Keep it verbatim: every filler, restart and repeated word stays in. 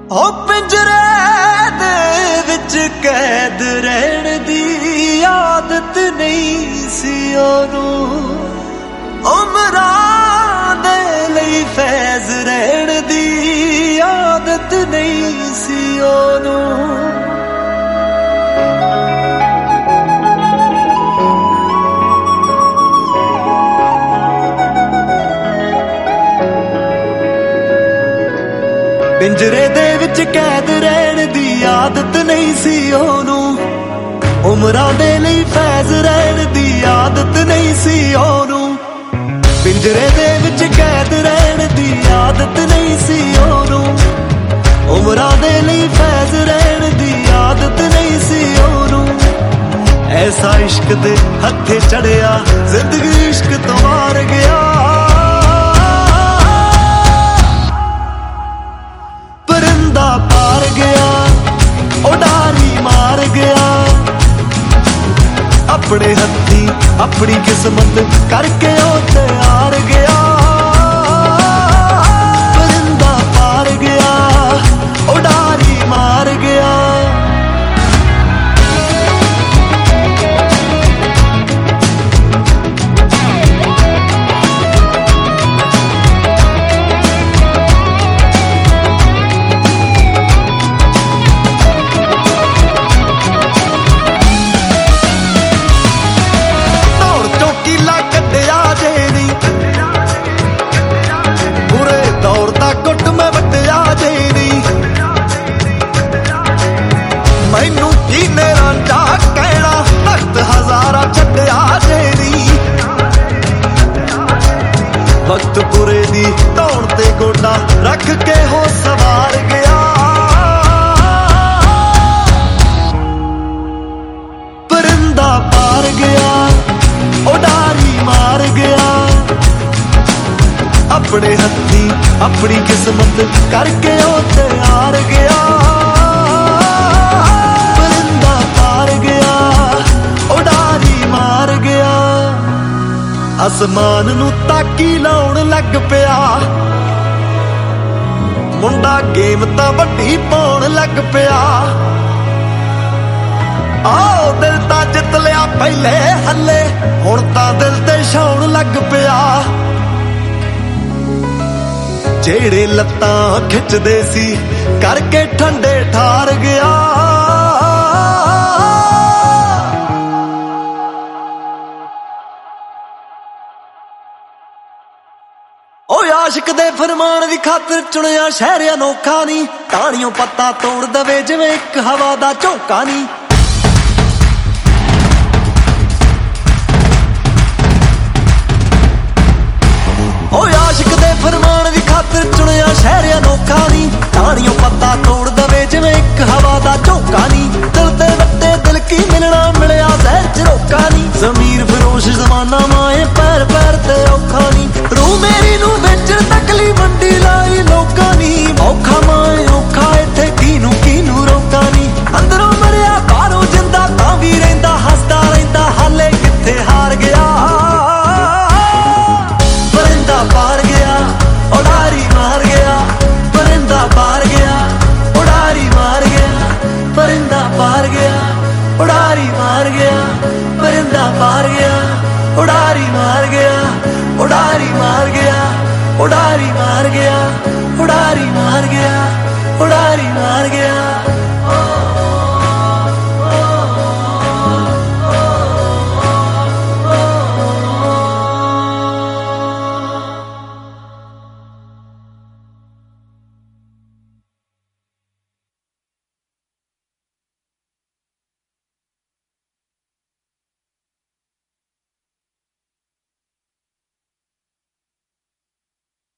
हो पिंजरे दे विच कैद रहण दी आदत नहीं सी ओनू उमरां दे लई फैज रहण दी आदत नहीं सी ओनू पिंजरे दे विच कैद रहण दी आदत नहीं सी ओनू उमरां दे लई फैज रहण दी आदत नहीं सी ओनू पिंजरे दे विच कैद रहण दी आदत नहीं सी ओनू उमरां दे लई फैज रहण दी आदत नहीं सी ओनू ऐसा इश्क दे हत्थे चढ़िया जिंदगी इश्क तो मार गया पार गया उडारी मार गया अपने हत्थी अपनी किस्मत करके ओ तैयार गया परिंदा पार गया उडारी मार गया मैनू की रांझा कहना तख्त हजारा छड्या जेरी वक्त पुरे दी दौड़ ते गोडा रख के हो सवार गया परिंदा पार गया उडारी मार गया अपने हत्थी अपनी किस्मत करके ओ तैयार गया आसमान नू ताकी लाउण लग पिया मुंडा गेम तां वड्डी पाउण लग पिया आओ दिल तां जित लिया पहले हले हुण तां दिल ते छाउण लग पिया जेड़े लत्तां खिचदे सी करके ठंडे ठार गया आशिक दे फरमान दी खातिर चुनिया शहर अनोखा नी टाणियों पत्ता तोड़ दवे जिवें एक हवा दा झोंका नी ओ आशिक दे फरमान दी खातिर चुनिया शहर अनोखा नी टाणियों पत्ता तोड़ दवे जिवें एक हवा दा झोंका नी दिल ते वट्टे दिल की मिलना मिलिया जहर झरोका नी जमीर फिरोश जमाना माए पैर पैर ते औखा नी रूह मेरी नू बेचण तकली मंडी लाई लोकां नी औखा माए औखा इत्थे कीनू कीनू रोका नी अंदरों मरिया बाहरों जिंदा तां भी रहिंदा हसदा रहिंदा हाले कित्थे हार गया परिंदा पार गया उडारी मार गया परिंदा पार गया उडारी मार गया परिंदा पार गया उडारी मार गया परिंदा पार गया उडारी मार गया उडारी मार गया उडारी मार गया उडारी मार गया उडारी मार गया